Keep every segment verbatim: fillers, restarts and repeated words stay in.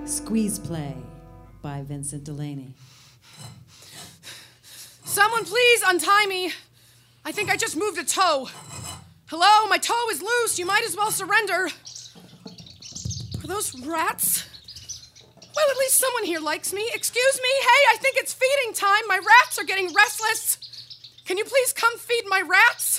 Squeeze Play by Vincent Delaney. Someone please untie me. I think I just moved a toe. Hello, my toe is loose. You might as well surrender. Are those rats? Well, at least someone here likes me. Excuse me? Hey, I think it's feeding time. My rats are getting restless. Can you please come feed my rats?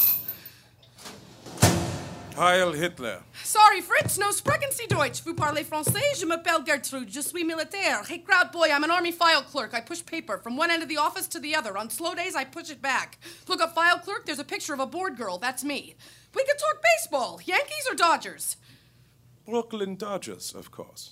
Heil Hitler. Sorry, Fritz, no sprechen Sie Deutsch. Vous parlez français? Je m'appelle Gertrude. Je suis militaire. Hey, crowd boy, I'm an army file clerk. I push paper from one end of the office to the other. On slow days, I push it back. Look up file clerk, there's a picture of a bored girl. That's me. We could talk baseball. Yankees or Dodgers? Brooklyn Dodgers, of course.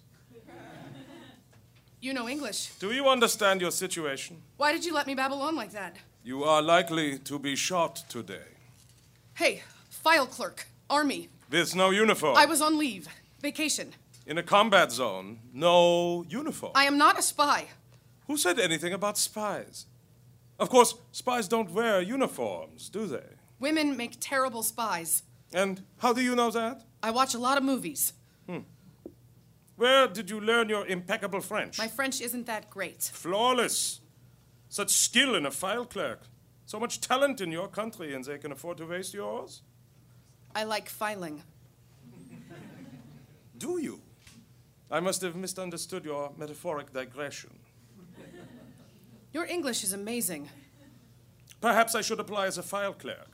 You know English. Do you understand your situation? Why did you let me babble on like that? You are likely to be shot today. Hey, file clerk, army. With no uniform. I was on leave. Vacation. In a combat zone, no uniform. I am not a spy. Who said anything about spies? Of course, spies don't wear uniforms, do they? Women make terrible spies. And how do you know that? I watch a lot of movies. Hmm. Where did you learn your impeccable French? My French isn't that great. Flawless. Such skill in a file clerk. So much talent in your country, and they can afford to waste yours? I like filing. Do you? I must have misunderstood your metaphoric digression. Your English is amazing. Perhaps I should apply as a file clerk.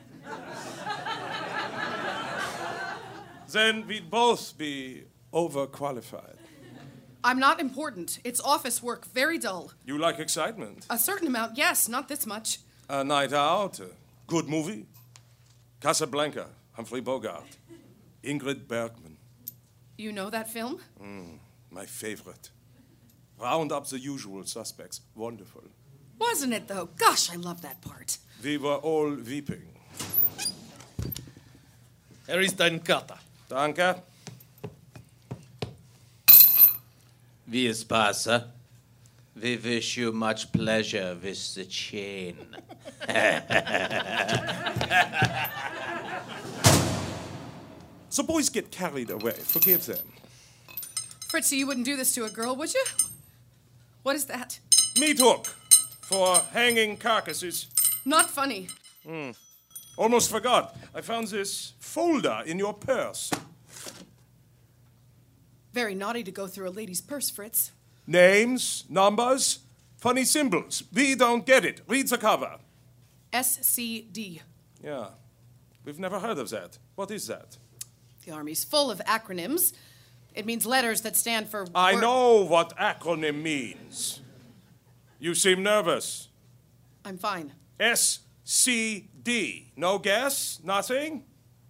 Then we'd both be overqualified. I'm not important. It's office work, very dull. You like excitement? A certain amount, yes, not this much. A night out, a good movie. Casablanca, Humphrey Bogart. Ingrid Bergman. You know that film? Mm, my favorite. Round up the usual suspects. Wonderful. Wasn't it, though? Gosh, I love that part. We were all weeping. Here is dein Karte. Danke. Wie es passa? We wish you much pleasure with the chain. The boys get carried away. Forgive them. Fritzy, you wouldn't do this to a girl, would you? What is that? Meat hook for hanging carcasses. Not funny. Mm. Almost forgot. I found this folder in your purse. Very naughty to go through a lady's purse, Fritz. Names, numbers, funny symbols. We don't get it. Read the cover. S C D. Yeah. We've never heard of that. What is that? The Army's full of acronyms. It means letters that stand for... I wor- know what acronym means. You seem nervous. I'm fine. S C D. No guess? Nothing?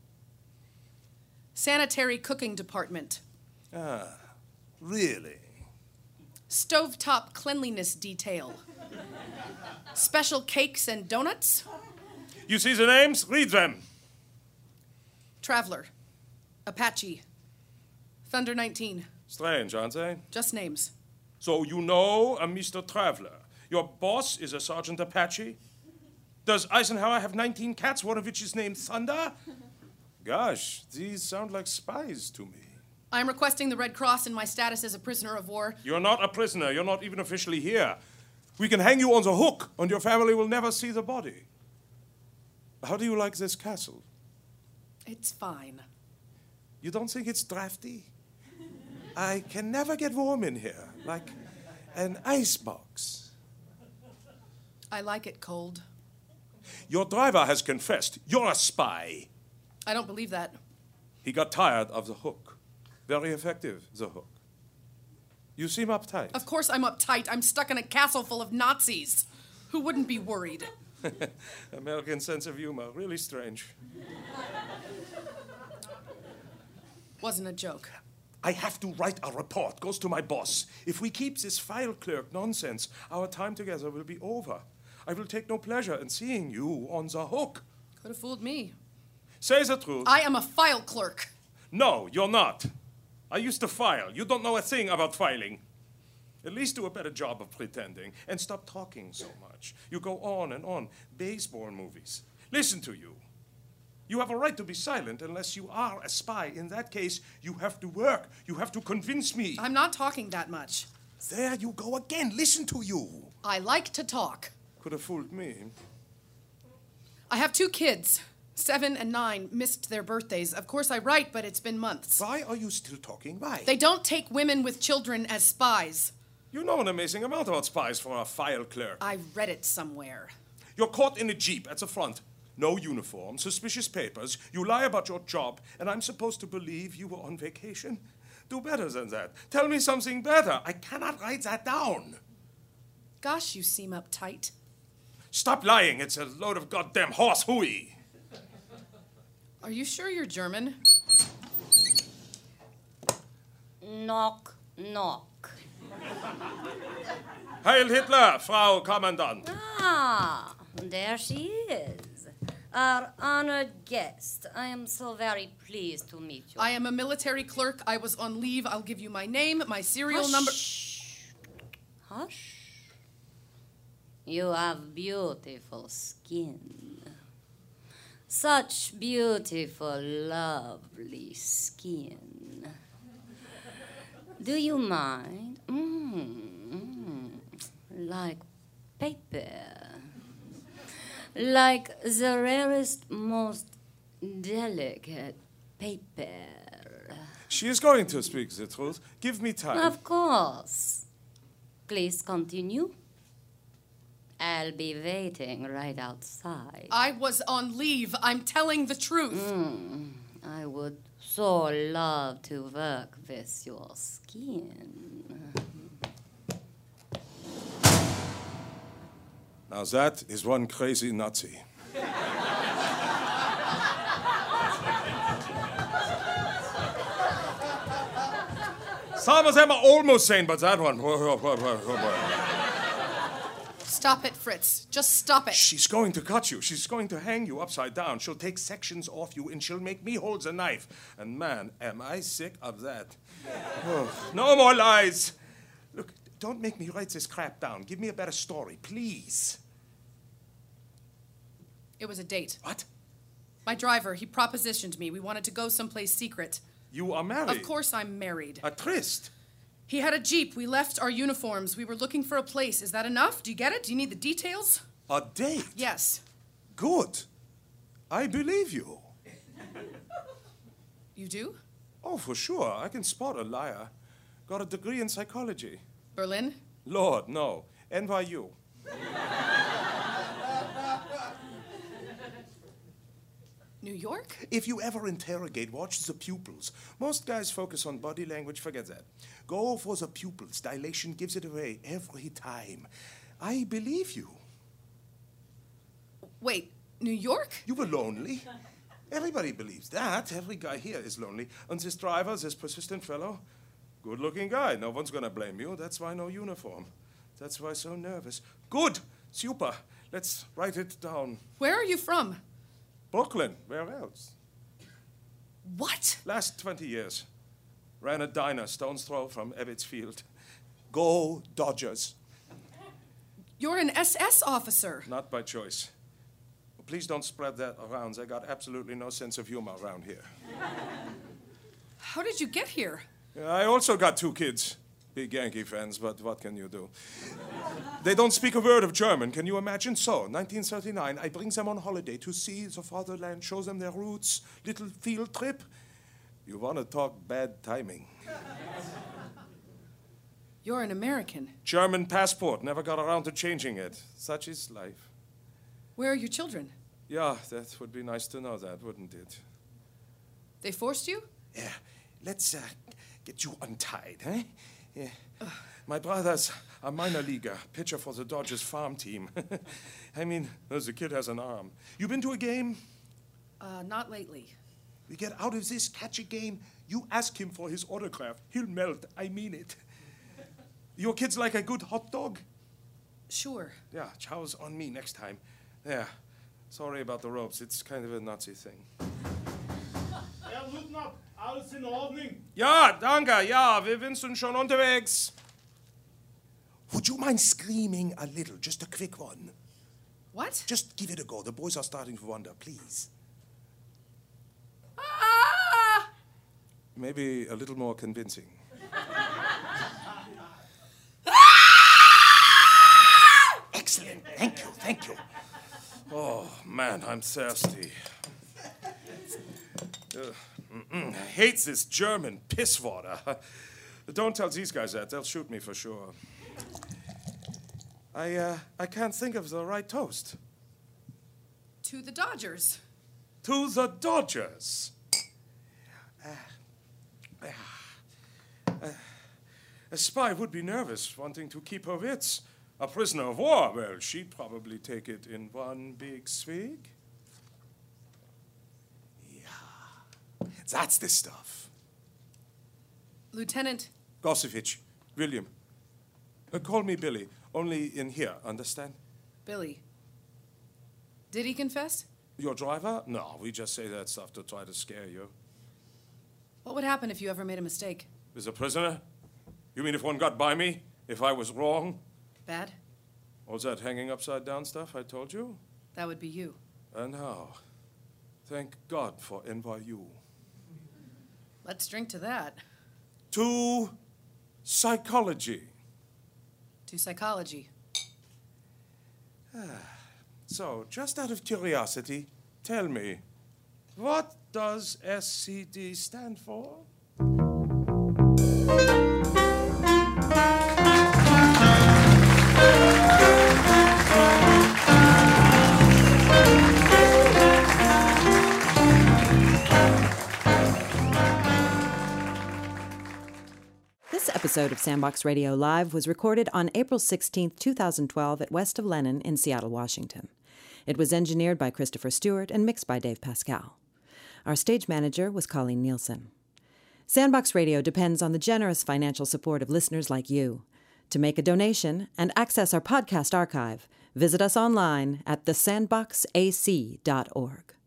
Sanitary Cooking Department. Ah, really? Stovetop Cleanliness Detail. Special Cakes and Donuts. You see the names? Read them. Traveler. Apache. Thunder nineteen. Strange, aren't they? Just names. So you know a Mister Traveler. Your boss is a Sergeant Apache? Does Eisenhower have nineteen cats, one of which is named Thunder? Gosh, these sound like spies to me. I'm requesting the Red Cross in my status as a prisoner of war. You're not a prisoner. You're not even officially here. We can hang you on the hook, and your family will never see the body. How do you like this castle? It's fine. You don't think it's drafty? I can never get warm in here, like an icebox. I like it cold. Your driver has confessed. You're a spy. I don't believe that. He got tired of the hook. Very effective, the hook. You seem uptight. Of course I'm uptight. I'm stuck in a castle full of Nazis. Who wouldn't be worried? American sense of humor, really strange. Wasn't a joke. I have to write a report. Goes to my boss. If we keep this file clerk nonsense, our time together will be over. I will take no pleasure in seeing you on the hook. Could have fooled me. Say the truth. I am a file clerk. No, you're not. I used to file. You don't know a thing about filing. At least do a better job of pretending and stop talking so much. You go on and on. Baseball movies. Listen to you. You have a right to be silent unless you are a spy. In that case, you have to work. You have to convince me. I'm not talking that much. There you go again. Listen to you. I like to talk. Could have fooled me. I have two kids. Seven and nine missed their birthdays. Of course I write, but it's been months. Why are you still talking? Why? They don't take women with children as spies. You know an amazing amount about spies for a file clerk. I read it somewhere. You're caught in a jeep at the front. No uniform, suspicious papers. You lie about your job, and I'm supposed to believe you were on vacation? Do better than that. Tell me something better. I cannot write that down. Gosh, you seem uptight. Stop lying. It's a load of goddamn horse hooey. Are you sure you're German? Knock, knock. Heil Hitler, Frau Kommandant. Ah, there she is. Our honored guest. I am so very pleased to meet you. I am a military clerk. I was on leave. I'll give you my name, my serial Hush. number. Hush. You have beautiful skin. Such beautiful, lovely skin. Do you mind? Mm, like paper. Like the rarest, most delicate paper. She is going to speak the truth. Give me time. Of course. Please continue. I'll be waiting right outside. I was on leave. I'm telling the truth. Mm, I would so love to work with your skin. Now that is one crazy Nazi. Some of them are almost sane, but that one. Stop it, Fritz. Just stop it. She's going to cut you. She's going to hang you upside down. She'll take sections off you, and she'll make me hold the knife. And man, am I sick of that. Oh, no more lies. Look, don't make me write this crap down. Give me a better story, please. It was a date. What? My driver, he propositioned me. We wanted to go someplace secret. You are married? Of course I'm married. A tryst? He had a Jeep. We left our uniforms. We were looking for a place. Is that enough? Do you get it? Do you need the details? A date? Yes. Good. I believe you. You do? Oh, for sure. I can spot a liar. Got a degree in psychology. Berlin? Lord, no. N Y U. New York? If you ever interrogate, watch the pupils. Most guys focus on body language, forget that. Go for the pupils. Dilation gives it away every time. I believe you. Wait, New York? You were lonely. Everybody believes that. Every guy here is lonely. And this driver, this persistent fellow, good-looking guy. No one's gonna blame you. That's why no uniform. That's why so nervous. Good. Super. Let's write it down. Where are you from? Brooklyn. Where else? What? Last twenty years. Ran a diner stone's throw from Ebbets Field. Go Dodgers. You're an S S officer. Not by choice. Please don't spread that around. They got absolutely no sense of humor around here. How did you get here? I also got two kids. Big Yankee fans, but what can you do? They don't speak a word of German. Can you imagine? So, nineteen thirty-nine, I bring them on holiday to see the fatherland, show them their roots, little field trip. You want to talk bad timing. You're an American. German passport, never got around to changing it. Such is life. Where are your children? Yeah, that would be nice to know that, wouldn't it? They forced you? Yeah, let's uh, get you untied, eh? Yeah. My brother's a minor leaguer, pitcher for the Dodgers farm team. I mean, the kid has an arm. You been to a game? Uh, not lately. We get out of this, catch a game. You ask him for his autograph. He'll melt. I mean it. Your kids like a good hot dog? Sure. Yeah, chow's on me next time. Yeah. Sorry about the ropes. It's kind of a Nazi thing. Herr Suttner, alles in Ordnung? Ja, danke. Ja, wir sind schon unterwegs. Would you mind screaming a little? Just a quick one. What? Just give it a go. The boys are starting to wonder, please. Ah! Maybe a little more convincing. Excellent. Thank you. Thank you. Oh, man, I'm thirsty. Uh, I hate this German piss water. Don't tell these guys that. They'll shoot me for sure. I, uh, I can't think of the right toast. To the Dodgers. To the Dodgers. Uh, uh, uh, a spy would be nervous, wanting to keep her wits. A prisoner of war, well, she'd probably take it in one big swig. Yeah, that's the stuff. Lieutenant. Gossevich, William. Uh, call me Billy, only in here, understand? Billy. Did he confess? Your driver? No, we just say that stuff to try to scare you. What would happen if you ever made a mistake? As a prisoner? You mean if one got by me? If I was wrong? Bad? All that hanging upside down stuff I told you? That would be you. And how? Thank God for N Y U. Let's drink to that. To psychology. To psychology. So, just out of curiosity, tell me, what does S C D stand for? This episode of Sandbox Radio Live was recorded on April sixteenth, twenty twelve at West of Lennon in Seattle, Washington. It was engineered by Christopher Stewart and mixed by Dave Pascal. Our stage manager was Colleen Nielsen. Sandbox Radio depends on the generous financial support of listeners like you. To make a donation and access our podcast archive, visit us online at the sandbox a c dot org.